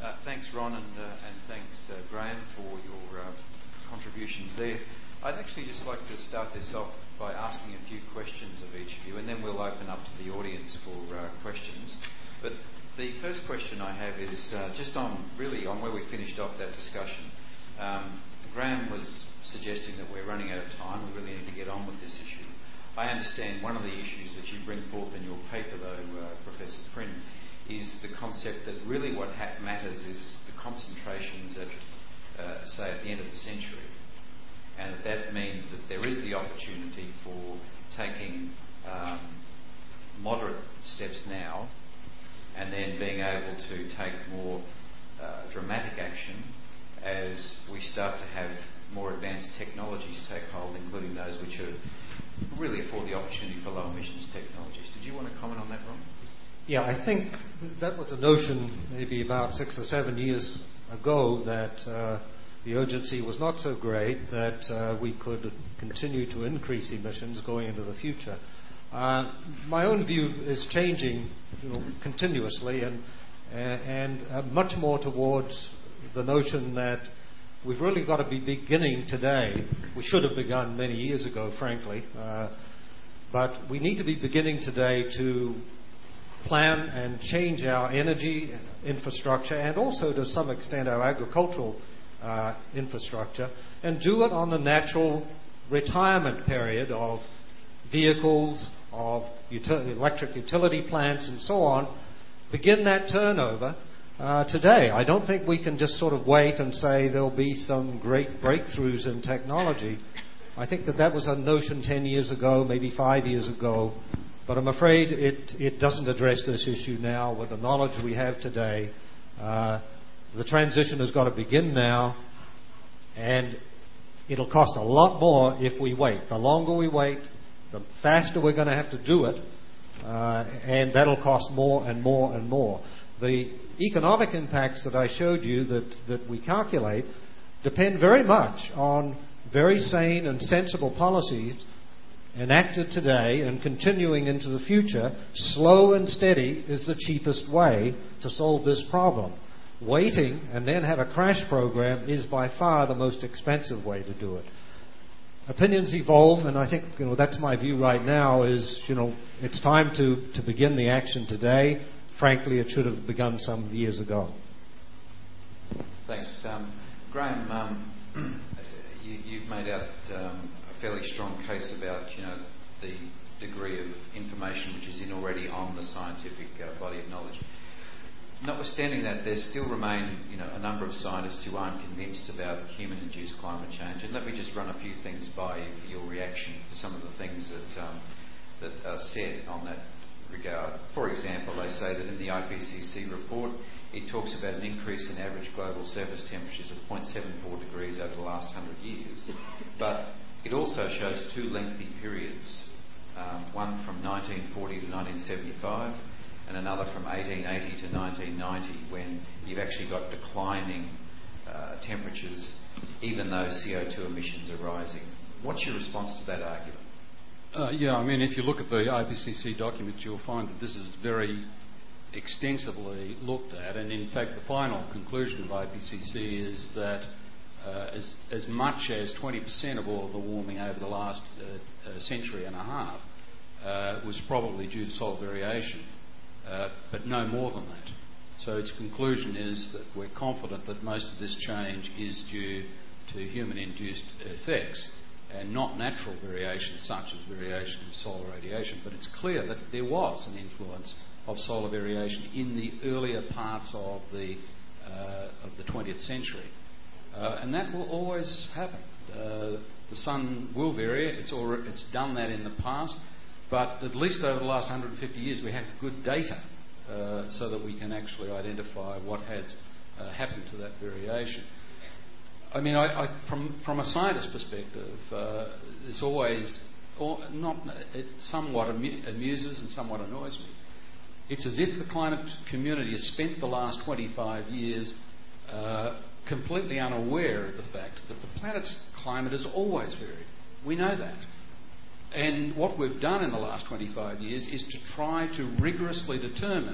Thanks, Ron, and thanks, Graham, for your contributions there. I'd actually just like to start this off by asking a few questions of each of you, and then we'll open up to the audience for questions. But the first question I have is just on where we finished off that discussion. Graham was suggesting that we're running out of time. We really need to get on with this issue. I understand one of the issues that you bring forth in your paper, though, Professor Prynne, is the concept that really what matters is the concentrations at, say, at the end of the century. And that means that there is the opportunity for taking moderate steps now and then being able to take more dramatic action as we start to have more advanced technologies take hold, including those which are really afford the opportunity for low emissions technologies. Did you want to comment on that, Ron? Yeah, I think that was a notion maybe about 6 or 7 years ago that the urgency was not so great that we could continue to increase emissions going into the future. My own view is changing, continuously, and much more towards the notion that we've really got to be beginning today. We should have begun many years ago, frankly, but we need to be beginning today to plan and change our energy infrastructure and also to some extent our agricultural infrastructure, and do it on the natural retirement period of vehicles, of electric utility plants and so on. Begin that turnover today. I don't think we can just sort of wait and say there'll be some great breakthroughs in technology. I think that was a notion 10 years ago, maybe 5 years ago, but I'm afraid it doesn't address this issue now with the knowledge we have today. The transition has got to begin now, and it'll cost a lot more if we wait. The longer we wait, the faster we're going to have to do it, and that'll cost more and more and more. The economic impacts that I showed you that we calculate depend very much on very sane and sensible policies enacted today and continuing into the future. Slow and steady is the cheapest way to solve this problem. Waiting and then have a crash program is by far the most expensive way to do it. Opinions evolve, and I think that's my view right now is it's time to begin the action today. Frankly, it should have begun some years ago. Thanks. Graham, you've made out a fairly strong case about the degree of information which is already on the scientific body of knowledge. Notwithstanding that, there still remain a number of scientists who aren't convinced about human-induced climate change. And let me just run a few things by you for your reaction to some of the things that are said on that regard. For example, they say that in the IPCC report, it talks about an increase in average global surface temperatures of 0.74 degrees over the last 100 years. But it also shows two lengthy periods, one from 1940 to 1975 and another from 1880 to 1990, when you've actually got declining temperatures even though CO2 emissions are rising. What's your response to that argument? If you look at the IPCC document, you'll find that this is very extensively looked at, and in fact the final conclusion of IPCC is that as much as 20% of all of the warming over the last century and a half was probably due to solar variation, but no more than that. So its conclusion is that we're confident that most of this change is due to human-induced effects and not natural variation such as variation in solar radiation. But it's clear that there was an influence of solar variation in the earlier parts of the 20th century. And that will always happen. The sun will vary. It's done that in the past. But at least over the last 150 years, we have good data so that we can actually identify what has happened to that variation. From a scientist's perspective, it's always it somewhat amuses and somewhat annoys me. It's as if the climate community has spent the last 25 years completely unaware of the fact that the planet's climate has always varied. We know that. And what we've done in the last 25 years is to try to rigorously determine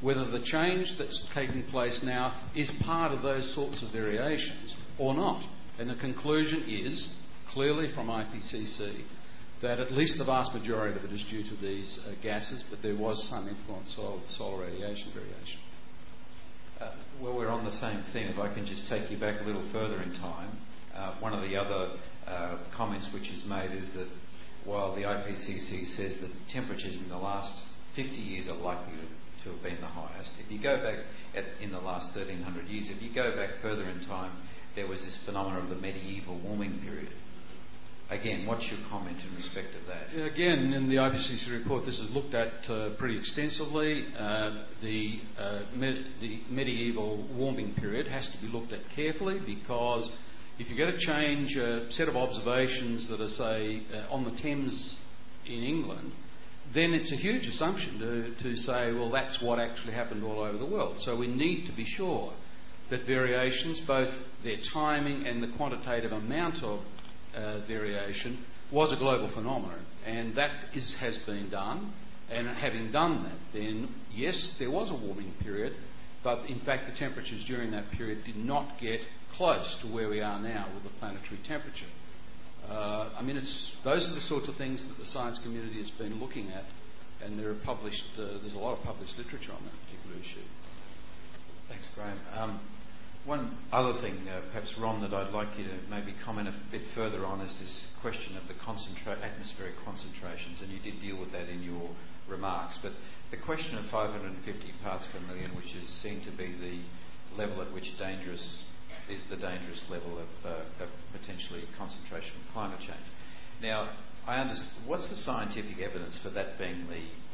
whether the change that's taking place now is part of those sorts of variations or not. And the conclusion is, clearly from IPCC, that at least the vast majority of it is due to these gases, but there was some influence of solar radiation variation. Well, we're on the same thing. If I can just take you back a little further in time, one of the other comments which is made is that while the IPCC says that temperatures in the last 50 years are likely to have been the highest, if you go back in the last 1300 years, if you go back further in time, there was this phenomenon of the medieval warming period. Again, what's your comment in respect of that? Again, in the IPCC report, this is looked at pretty extensively. The medieval warming period has to be looked at carefully, because if you're going to change a set of observations that are, say, on the Thames in England, then it's a huge assumption to say, well, that's what actually happened all over the world. So we need to be sure that variations, both their timing and the quantitative amount of variation, was a global phenomenon. And that has been done. And having done that, then, yes, there was a warming period, but in fact the temperatures during that period did not get close to where we are now with the planetary temperature. Those are the sorts of things that the science community has been looking at, and there's a lot of published literature on that particular issue. Thanks, Graham. One other thing, perhaps, Ron, that I'd like you to maybe comment a bit further on is this question of the atmospheric concentrations, and you did deal with that in your remarks. But the question of 550 parts per million, which is seen to be the level at which is the dangerous level of potentially concentration of climate change. Now, what's the scientific evidence for that being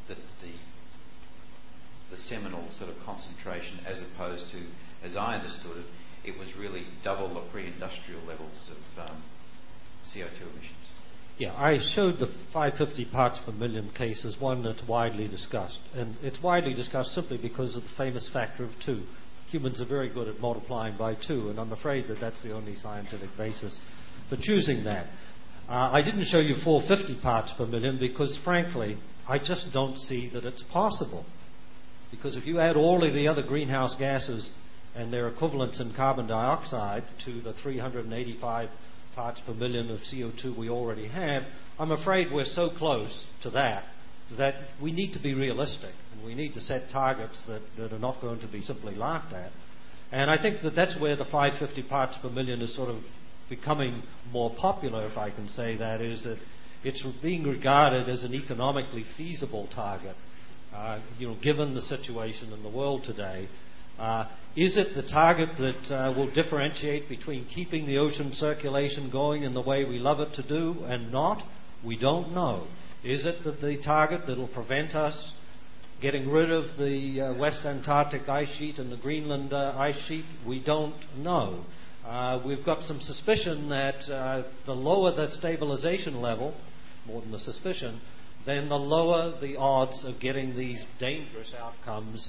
the seminal sort of concentration, as opposed to, as I understood it, it was really double the pre-industrial levels of CO2 emissions? Yeah, I showed the 550 parts per million case as one that's widely discussed. And it's widely discussed simply because of the famous factor of 2. Humans are very good at multiplying by 2, and I'm afraid that that's the only scientific basis for choosing that. I didn't show you 450 parts per million because, frankly, I just don't see that it's possible. Because if you add all of the other greenhouse gases and their equivalents in carbon dioxide to the 385 parts per million of CO2 we already have, I'm afraid we're so close to that we need to be realistic, and we need to set targets that are not going to be simply laughed at. And I think that that's where the 550 parts per million is sort of becoming more popular, if I can say that, is that it's being regarded as an economically feasible target, given the situation in the world today. Is it the target that will differentiate between keeping the ocean circulation going in the way we love it to do and not? We don't know. Is it the target that will prevent us getting rid of the West Antarctic ice sheet and the Greenland ice sheet? We don't know. We've got some suspicion that the lower that stabilization level, more than the suspicion, then the lower the odds of getting these dangerous outcomes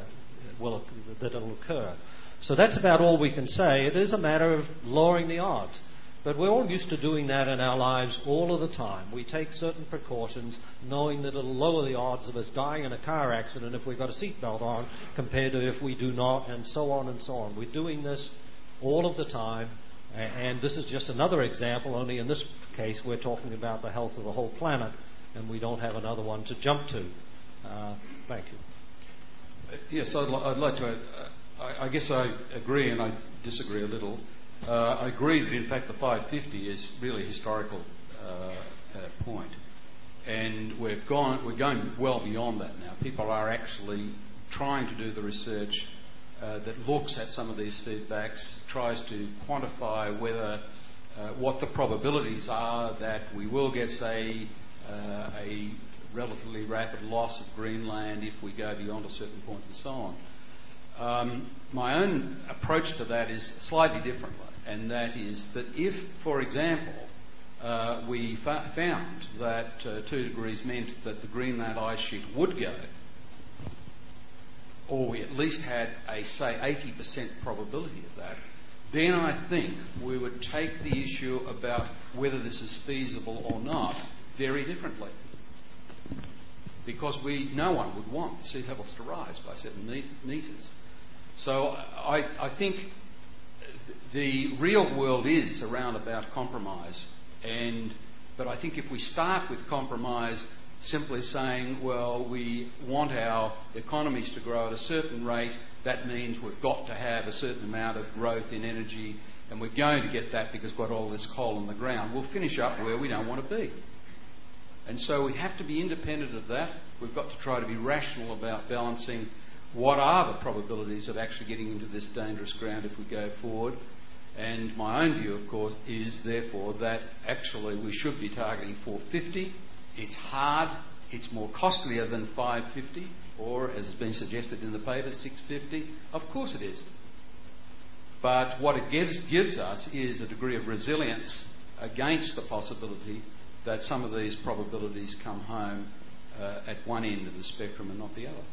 that'll occur. So that's about all we can say. It is a matter of lowering the odds. But we're all used to doing that in our lives all of the time. We take certain precautions knowing that it'll lower the odds of us dying in a car accident if we've got a seatbelt on compared to if we do not, and so on and so on. We're doing this all of the time, and this is just another example, only in this case we're talking about the health of the whole planet, and we don't have another one to jump to. Thank you. Yes, I'd like to add, I guess I agree and I disagree a little. I agree that in fact the 550 is really a historical point, and we're going well beyond that now. People are actually trying to do the research that looks at some of these feedbacks, tries to quantify whether what the probabilities are that we will get, say, a relatively rapid loss of Greenland if we go beyond a certain point and so on. My own approach to that is slightly different, and that is that if, for example, we found that 2 degrees meant that the Greenland ice sheet would go, or we at least had a, say, 80% probability of that, then I think we would take the issue about whether this is feasible or not very differently. because no one would want sea levels to rise by 7 metres. So I think the real world is around about compromise, but I think if we start with compromise, simply saying, well, we want our economies to grow at a certain rate, that means we've got to have a certain amount of growth in energy, and we're going to get that because we've got all this coal on the ground, we'll finish up where we don't want to be. And so we have to be independent of that. We've got to try to be rational about balancing what are the probabilities of actually getting into this dangerous ground if we go forward. And my own view, of course, is therefore that actually we should be targeting 450. It's hard, it's more costlier than 550, or as has been suggested in the paper, 650. Of course it is. But what it gives us is a degree of resilience against the possibility that some of these probabilities come home at one end of the spectrum and not the other.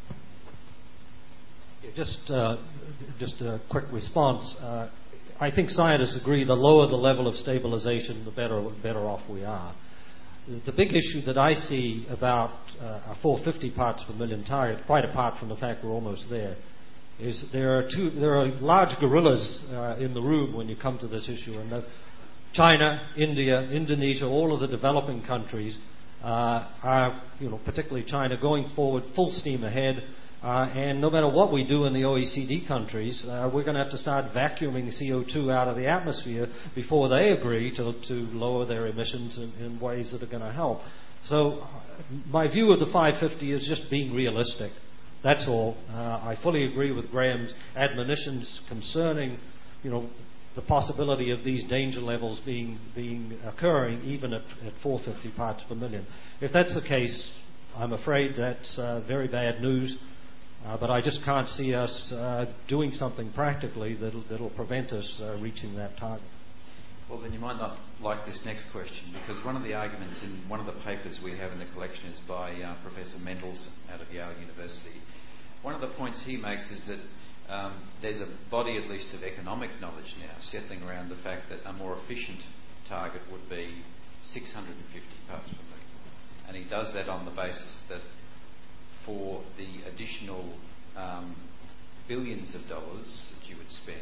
Yeah, just a quick response. I think scientists agree the lower the level of stabilization, the better off we are. The big issue that I see about a 450 parts per million target, quite apart from the fact we're almost there, is there are large gorillas in the room when you come to this issue, and China, India, Indonesia, all of the developing countries are, particularly China, going forward full steam ahead. And no matter what we do in the OECD countries, we're going to have to start vacuuming CO2 out of the atmosphere before they agree to lower their emissions in ways that are going to help. So my view of the 550 is just being realistic. That's all. I fully agree with Graham's admonitions concerning, the possibility of these danger levels occurring even at 450 parts per million. If that's the case, I'm afraid that's very bad news. But I just can't see us doing something practically that'll prevent us reaching that target. Well, then you might not like this next question, because one of the arguments in one of the papers we have in the collection is by Professor Mendelssohn out of Yale University. One of the points he makes is that there's a body, at least, of economic knowledge now settling around the fact that a more efficient target would be 650 parts per million. And he does that on the basis that for the additional billions of dollars that you would spend,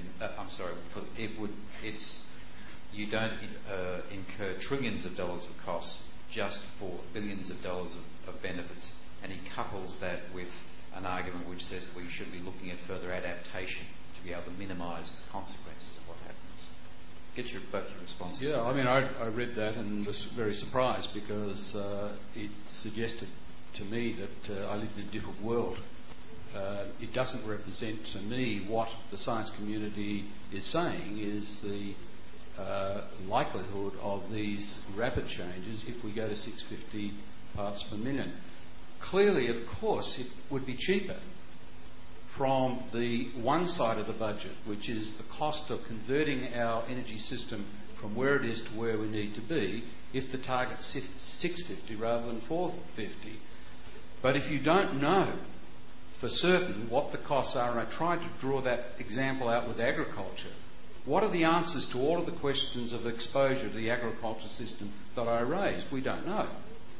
you don't incur trillions of dollars of costs just for billions of dollars of benefits. And he couples that with an argument which says we should be looking at further adaptation to be able to minimise the consequences of what happens. Get both your responses. Yeah, I read that and was very surprised because it suggested to me that I lived in a different world. It doesn't represent to me what the science community is saying is the likelihood of these rapid changes if we go to 650 parts per million. Clearly, of course, it would be cheaper from the one side of the budget, which is the cost of converting our energy system from where it is to where we need to be, if the target's 650 rather than 450. But if you don't know for certain what the costs are, and I tried to draw that example out with agriculture, what are the answers to all of the questions of exposure to the agriculture system that I raised? We don't know.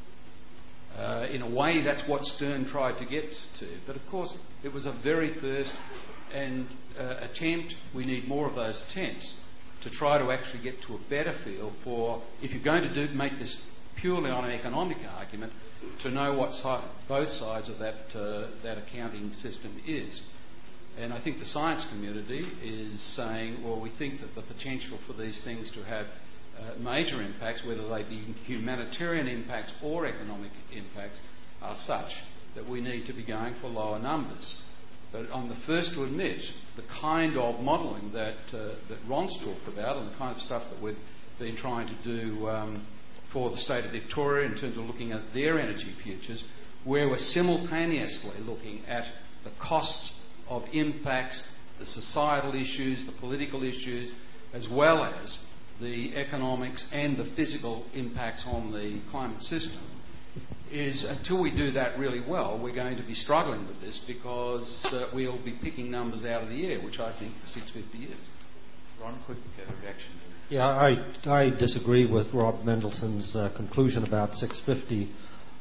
In a way, that's what Stern tried to get to. But of course, it was a very first attempt. We need more of those attempts to try to actually get to a better feel for, if you're going to make this purely on an economic argument, to know what both sides of that accounting system is. And I think the science community is saying, well, we think that the potential for these things to have major impacts, whether they be humanitarian impacts or economic impacts, are such that we need to be going for lower numbers. But I'm the first to admit the kind of modelling that Ron's talked about and the kind of stuff that we've been trying to do for the state of Victoria in terms of looking at their energy futures, where we're simultaneously looking at the costs of impacts, the societal issues, the political issues, as well as the economics and the physical impacts on the climate system, is until we do that really well, we're going to be struggling with this because we'll be picking numbers out of the air, which I think the 650 is. Ron, quick reaction. Yeah, I disagree with Rob Mendelssohn's conclusion about 650.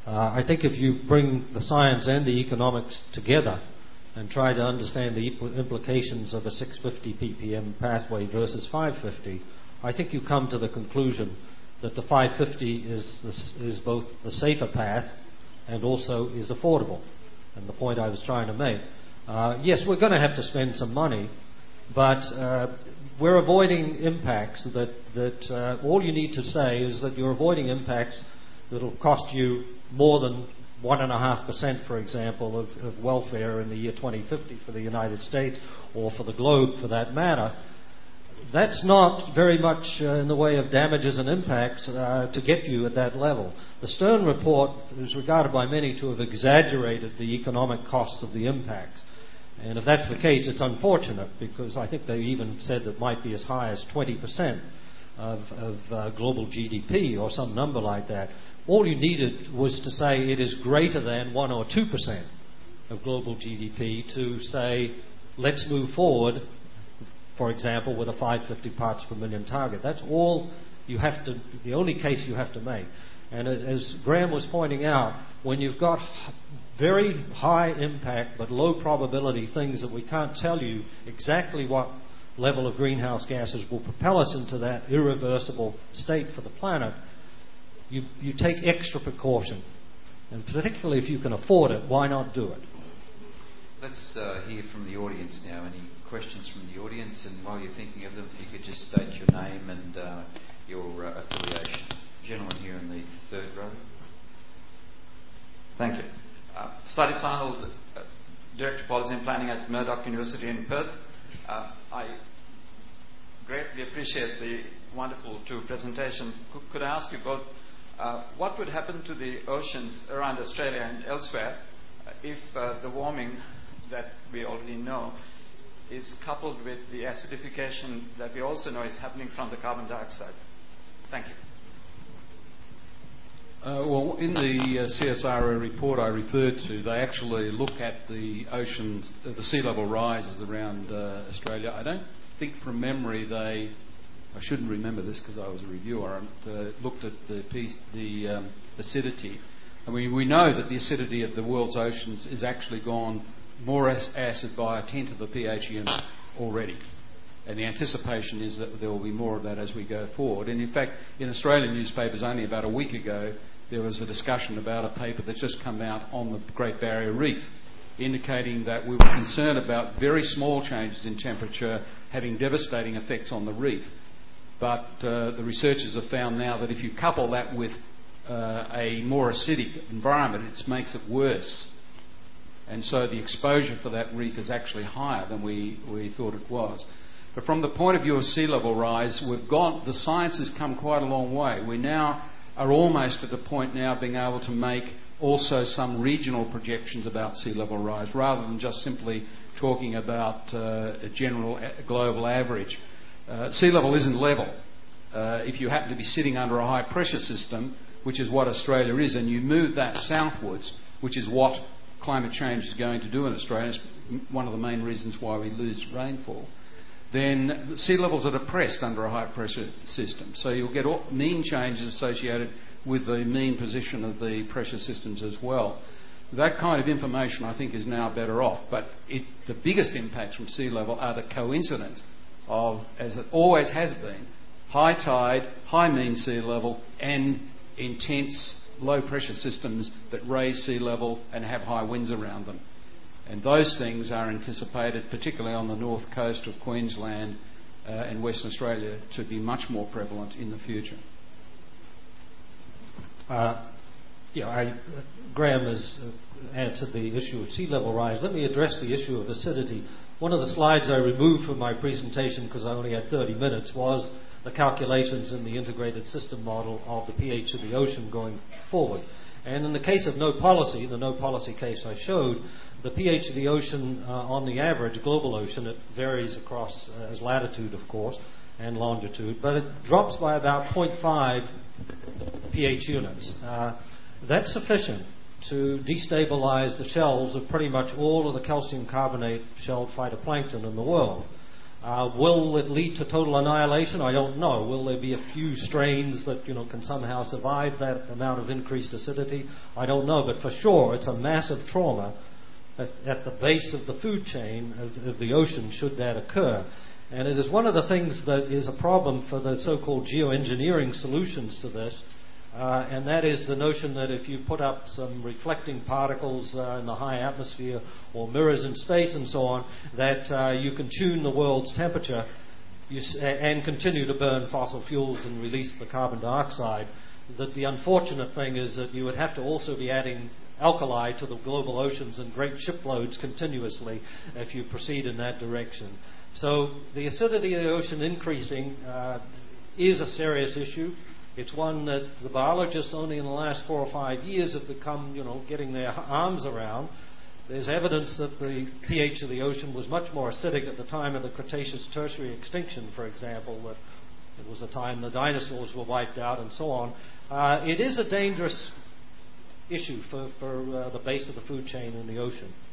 I think if you bring the science and the economics together and try to understand the implications of a 650 ppm pathway versus 550, I think you come to the conclusion that the 550 is both the safer path and also is affordable. And the point I was trying to make. Yes, we're going to have to spend some money, but we're avoiding impacts that all you need to say is that you're avoiding impacts that will cost you more than 1.5%, for example, of welfare in the year 2050 for the United States or for the globe for that matter. That's not very much in the way of damages and impacts to get you at that level. The Stern report is regarded by many to have exaggerated the economic costs of the impacts. And if that's the case, it's unfortunate, because I think they even said that it might be as high as 20% of global GDP or some number like that. All you needed was to say it is greater than 1 or 2% of global GDP to say, let's move forward, for example, with a 550 parts per million target. That's all you have to, the only case you have to make. And as Graham was pointing out, when you've got very high impact but low probability things that we can't tell you exactly what level of greenhouse gases will propel us into that irreversible state for the planet, you take extra precaution. And particularly if you can afford it, why not do it? Let's hear from the audience now. Any questions from the audience? And while you're thinking of them, if you could just state your name and your affiliation. Gentleman here in the third row. Thank you. Sadi Sahil, Director of Policy and Planning at Murdoch University in Perth. I greatly appreciate the wonderful two presentations. Could I ask you both, what would happen to the oceans around Australia and elsewhere if the warming that we already know is coupled with the acidification that we also know is happening from the carbon dioxide? Thank you. Well, in the CSIRO report I referred to, they actually look at the oceans, the sea level rises around Australia. I don't think from memory I shouldn't remember this because I was a reviewer, looked at the acidity. I mean, we know that the acidity of the world's oceans is actually gone more acid by 1/10 of the pH unit already. And the anticipation is that there will be more of that as we go forward. And in fact, in Australian newspapers only about a week ago, there was a discussion about a paper that's just come out on the Great Barrier Reef, indicating that we were concerned about very small changes in temperature having devastating effects on the reef. But the researchers have found now that if you couple that with a more acidic environment, it makes it worse. And so the exposure for that reef is actually higher than we thought it was. But from the point of view of sea level rise, the science has come quite a long way. We now are almost at the point now of being able to make also some regional projections about sea level rise, rather than just simply talking about a general global average. Sea level isn't level. If you happen to be sitting under a high pressure system, which is what Australia is, and you move that southwards, which is what climate change is going to do in Australia, it's one of the main reasons why we lose rainfall, then sea levels are depressed under a high pressure system. So you'll get mean changes associated with the mean position of the pressure systems as well. That kind of information, I think, is now better off. But the biggest impacts from sea level are the coincidence of, as it always has been, high tide, high mean sea level, and intense low pressure systems that raise sea level and have high winds around them. And those things are anticipated, particularly on the north coast of Queensland and Western Australia, to be much more prevalent in the future. Graham has answered the issue of sea level rise. Let me address the issue of acidity. One of the slides I removed from my presentation, because I only had 30 minutes, was the calculations in the integrated system model of the pH of the ocean going forward. And in the case of no policy, the no policy case I showed, the pH of the ocean on the average, global ocean, it varies across as latitude, of course, and longitude, but it drops by about 0.5 pH units. That's sufficient to destabilize the shells of pretty much all of the calcium carbonate shelled phytoplankton in the world. Will it lead to total annihilation? I don't know. Will there be a few strains that can somehow survive that amount of increased acidity? I don't know. But for sure, it's a massive trauma at the base of the food chain of the ocean should that occur. And it is one of the things that is a problem for the so-called geoengineering solutions to this. And that is the notion that if you put up some reflecting particles in the high atmosphere or mirrors in space and so on, that you can tune the world's temperature and continue to burn fossil fuels and release the carbon dioxide. That the unfortunate thing is that you would have to also be adding alkali to the global oceans in great shiploads continuously if you proceed in that direction. So the acidity of the ocean increasing is a serious issue. It's one that the biologists only in the last 4 or 5 years have become, getting their arms around. There's evidence that the pH of the ocean was much more acidic at the time of the Cretaceous-Tertiary extinction, for example, that it was a time the dinosaurs were wiped out and so on. It is a dangerous issue for the base of the food chain in the ocean.